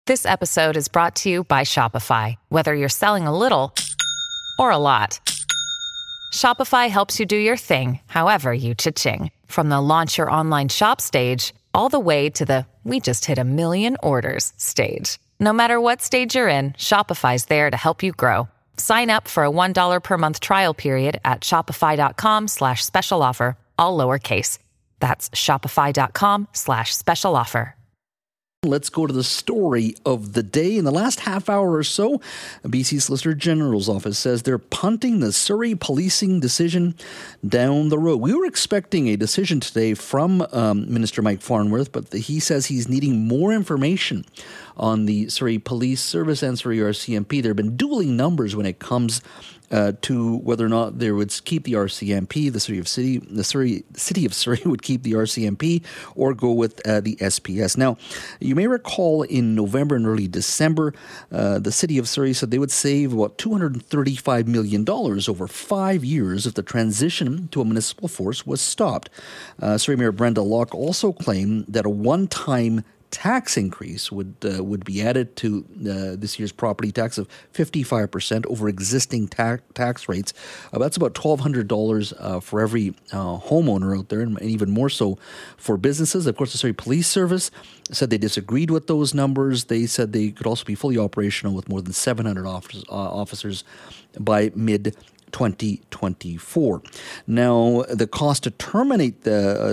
This episode is brought to you by Shopify. Whether you're selling a little or a lot, Shopify helps you do your thing, however you cha-ching. From the launch your online shop stage, all the way to the we just hit 1 million orders stage. No matter what stage you're in, Shopify's there to help you grow. Sign up for a $1 per month trial period at shopify.com/special offer, all lowercase. That's shopify.com/special offer. Let's go to the story of the day. In the last half hour or so, BC Solicitor General's office says they're punting the Surrey policing decision down the road. We were expecting a decision today from Minister Mike Farnworth, but he says he's needing more information on the Surrey Police Service and Surrey RCMP. There have been dueling numbers when it comes to whether or not they would keep the RCMP, the City of Surrey would keep the RCMP, or go with the SPS. Now, you may recall in November and early December, the City of Surrey said they would save about $235 million over 5 years if the transition to a municipal force was stopped. Surrey Mayor Brenda Locke also claimed that a one-time tax increase would be added to this year's property tax of 55% over existing tax rates. That's about $1,200 for every homeowner out there, and even more so for businesses. Of course, the Surrey Police Service said they disagreed with those numbers. They said they could also be fully operational with more than 700 officers by mid-2024. Now, the cost to terminate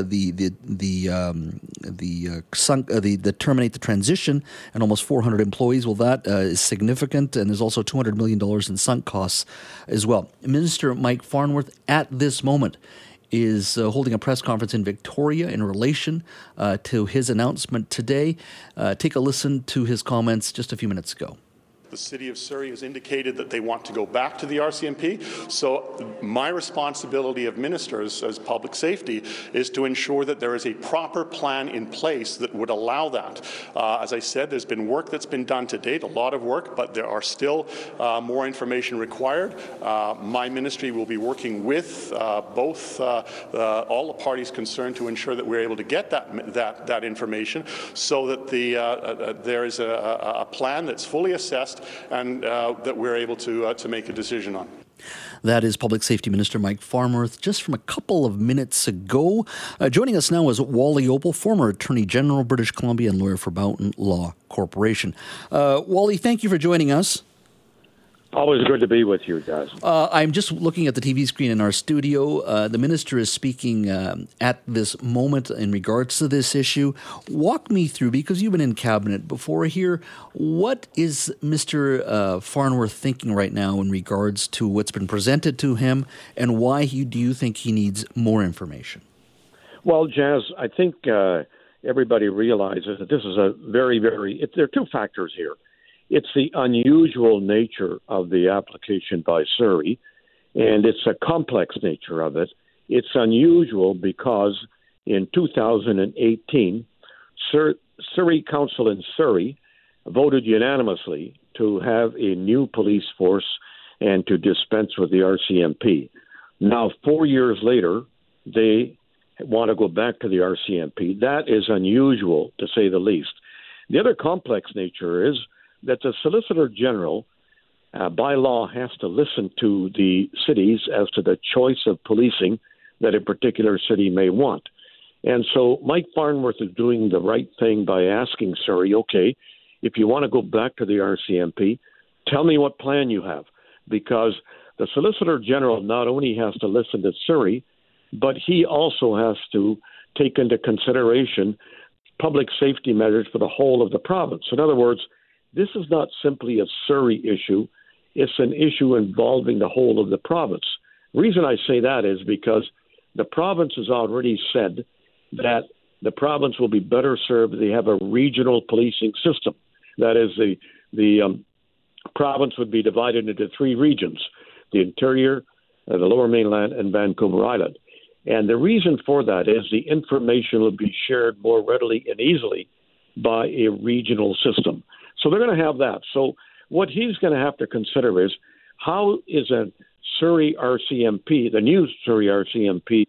terminate the transition and almost 400 employees, well, that is significant, and there's also $200 million in sunk costs as well. Minister Mike Farnworth, at this moment, is holding a press conference in Victoria in relation to his announcement today. Take a listen to his comments just a few minutes ago. The City of Surrey has indicated that they want to go back to the RCMP. So my responsibility of ministers as public safety is to ensure that there is a proper plan in place that would allow that. As I said, there's been work that's been done to date, a lot of work, but there are still more information required. My ministry will be working with both all the parties concerned to ensure that we're able to get that information so that there is a plan that's fully assessed and that we're able to make a decision on. That is Public Safety Minister Mike Farnworth just from a couple of minutes ago. Joining us now is Wally Opal, former Attorney General, British Columbia, and lawyer for Boughton Law Corporation. Wally, thank you for joining us. Always good to be with you guys. I'm just looking at the TV screen in our studio. The minister is speaking at this moment in regards to this issue. Walk me through, because you've been in cabinet before here, what is Mr. Farnworth thinking right now in regards to what's been presented to him, and why do you think he needs more information? Well, Jazz, I think everybody realizes that this is a there are two factors here. It's the unusual nature of the application by Surrey, and it's a complex nature of it. It's unusual because in 2018, Surrey Council in Surrey voted unanimously to have a new police force and to dispense with the RCMP. Now, 4 years later, they want to go back to the RCMP. That is unusual, to say the least. The other complex nature is that the Solicitor General, by law, has to listen to the cities as to the choice of policing that a particular city may want. And so Mike Farnworth is doing the right thing by asking Surrey, okay, if you want to go back to the RCMP, tell me what plan you have. Because the Solicitor General not only has to listen to Surrey, but he also has to take into consideration public safety measures for the whole of the province. In other words, this is not simply a Surrey issue. It's an issue involving the whole of the province. The reason I say that is because the province has already said that the province will be better served if they have a regional policing system. That is, the province would be divided into three regions: the interior, the Lower Mainland, and Vancouver Island. And the reason for that is the information will be shared more readily and easily by a regional system. So they're going to have that. So what he's going to have to consider is, how is a Surrey RCMP, the new Surrey RCMP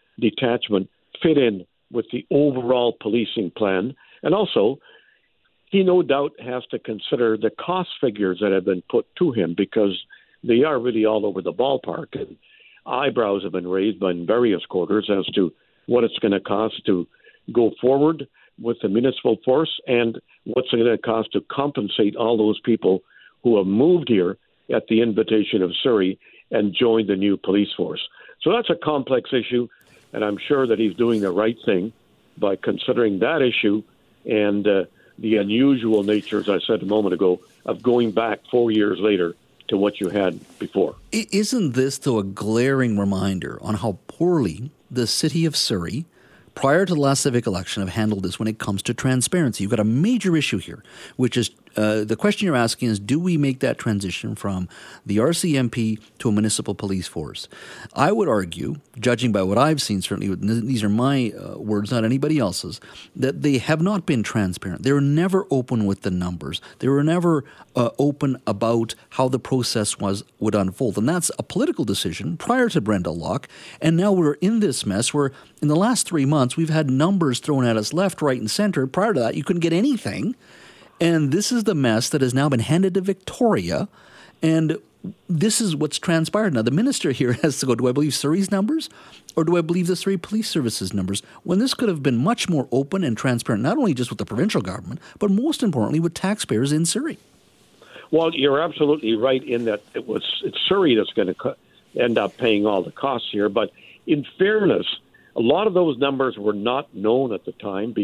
detachment, fit in with the overall policing plan? And also, he no doubt has to consider the cost figures that have been put to him, because they are really all over the ballpark. And eyebrows have been raised in various quarters as to what it's going to cost to go forward with the municipal force and what's it going to cost to compensate all those people who have moved here at the invitation of Surrey and joined the new police force. So that's a complex issue, and I'm sure that he's doing the right thing by considering that issue and the unusual nature, as I said a moment ago, of going back 4 years later to what you had before. Isn't this, though, a glaring reminder on how poorly the city of Surrey, prior to the last civic election, have handled this when it comes to transparency? You've got a major issue here, which is the question you're asking is, do we make that transition from the RCMP to a municipal police force? I would argue, judging by what I've seen, certainly these are my words, not anybody else's, that they have not been transparent. They were never open with the numbers. They were never open about how the process would unfold. And that's a political decision prior to Brenda Locke. And now we're in this mess where in the last 3 months, we've had numbers thrown at us left, right, and center. Prior to that, you couldn't get anything. And this is the mess that has now been handed to Victoria. And this is what's transpired. Now, the minister here has to go, do I believe Surrey's numbers or do I believe the Surrey Police Services numbers? When this could have been much more open and transparent, not only just with the provincial government, but most importantly with taxpayers in Surrey. Well, you're absolutely right in that it's Surrey that's going to end up paying all the costs here. But in fairness, a lot of those numbers were not known at the time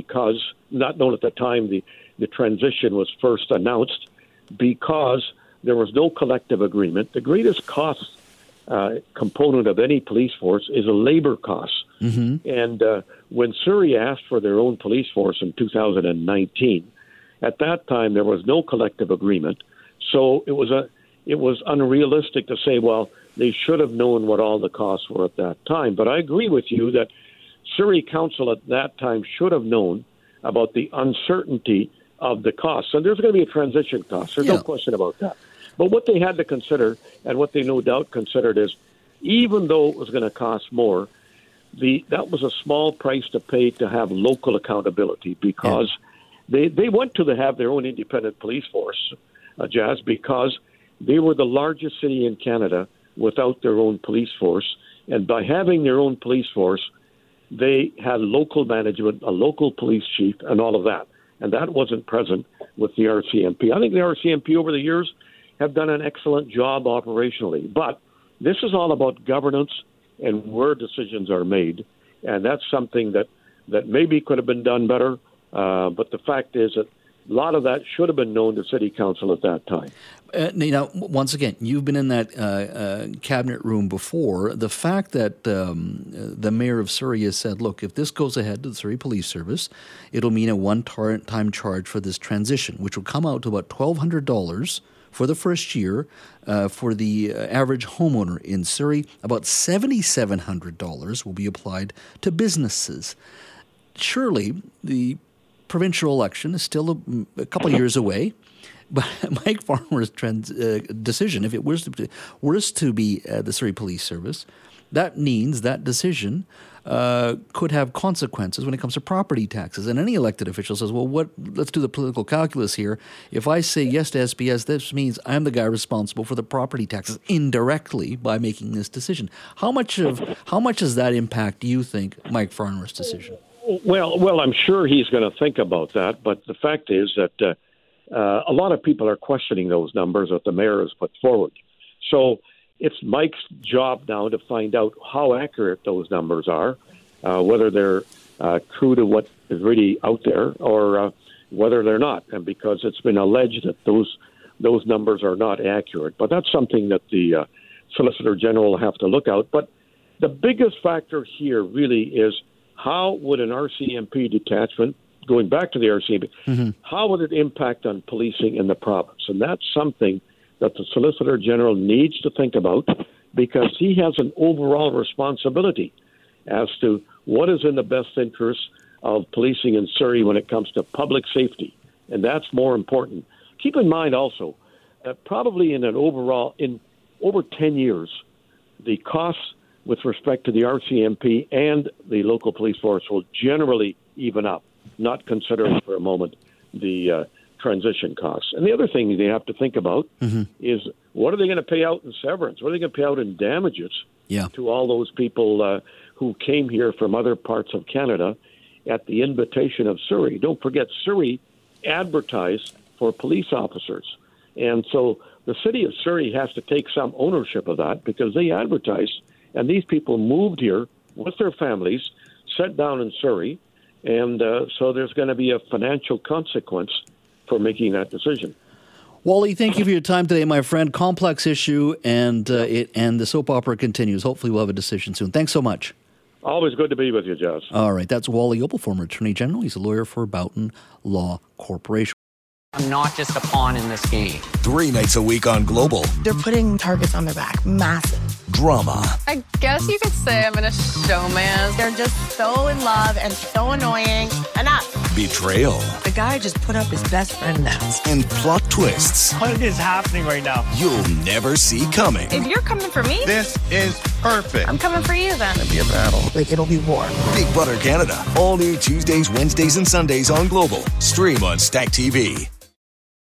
the transition was first announced, because there was no collective agreement. The greatest cost component of any police force is a labor cost. Mm-hmm. And when Surrey asked for their own police force in 2019, at that time there was no collective agreement. So it was unrealistic to say, well, they should have known what all the costs were at that time. But I agree with you that Surrey Council at that time should have known about the uncertainty of the costs. And there's going to be a transition cost. There's no question about that. But what they had to consider, and what they no doubt considered, is even though it was going to cost more, that was a small price to pay to have local accountability, because they went to have their own independent police force, Jazz, because they were the largest city in Canada without their own police force. And by having their own police force, they had local management, a local police chief, and all of that. And that wasn't present with the RCMP. I think the RCMP over the years have done an excellent job operationally. But this is all about governance and where decisions are made. And that's something that maybe could have been done better. But the fact is that a lot of that should have been known to City Council at that time. Now, once again, you've been in that cabinet room before. The fact that the mayor of Surrey has said, look, if this goes ahead to the Surrey Police Service, it'll mean a one-time charge for this transition, which will come out to about $1,200 for the first year for the average homeowner in Surrey. About $7,700 will be applied to businesses. Surely the provincial election is still a couple of years away. But Mike Farnworth's decision, if it was to be the Surrey Police Service, that means that decision could have consequences when it comes to property taxes. And any elected official says, well, let's do the political calculus here. If I say yes to SPS, this means I'm the guy responsible for the property taxes indirectly by making this decision. How much does that impact, do you think, Mike Farnworth's decision? Well, I'm sure he's going to think about that. But the fact is that a lot of people are questioning those numbers that the mayor has put forward. So it's Mike's job now to find out how accurate those numbers are, whether they're true to what is really out there or whether they're not. And because it's been alleged that those numbers are not accurate. But that's something that the Solicitor General will have to look at. But the biggest factor here really is, how would an RCMP detachment, going back to the RCMP, how would it impact on policing in the province? And that's something that the Solicitor General needs to think about, because he has an overall responsibility as to what is in the best interest of policing in Surrey when it comes to public safety. And that's more important. Keep in mind also that probably in over 10 years, the costs with respect to the RCMP and the local police force will generally even up, not considering for a moment the transition costs. And the other thing they have to think about is what are they going to pay out in severance? What are they going to pay out in damages to all those people who came here from other parts of Canada at the invitation of Surrey? Don't forget, Surrey advertised for police officers. And so the city of Surrey has to take some ownership of that because they advertised, and these people moved here with their families, sat down in Surrey, and so there's going to be a financial consequence for making that decision. Wally, thank you for your time today, my friend. Complex issue, and the soap opera continues. Hopefully we'll have a decision soon. Thanks so much. Always good to be with you, Jazz. All right, that's Wally Opal, former Attorney General. He's a lawyer for Boughton Law Corporation. I'm not just a pawn in this game. 3 nights a week on Global. They're putting targets on their back. Massive. Drama. I guess you could say I'm in a showman. They're just so in love and so annoying. Enough. Betrayal. The guy just put up his best friend now. And plot twists. What is happening right now? You'll never see coming. If you're coming for me, This is perfect. I'm coming for you then. It'll be a battle. Like, it'll be war. Big Brother Canada. All new Tuesdays, Wednesdays, and Sundays on Global. Stream on Stack TV.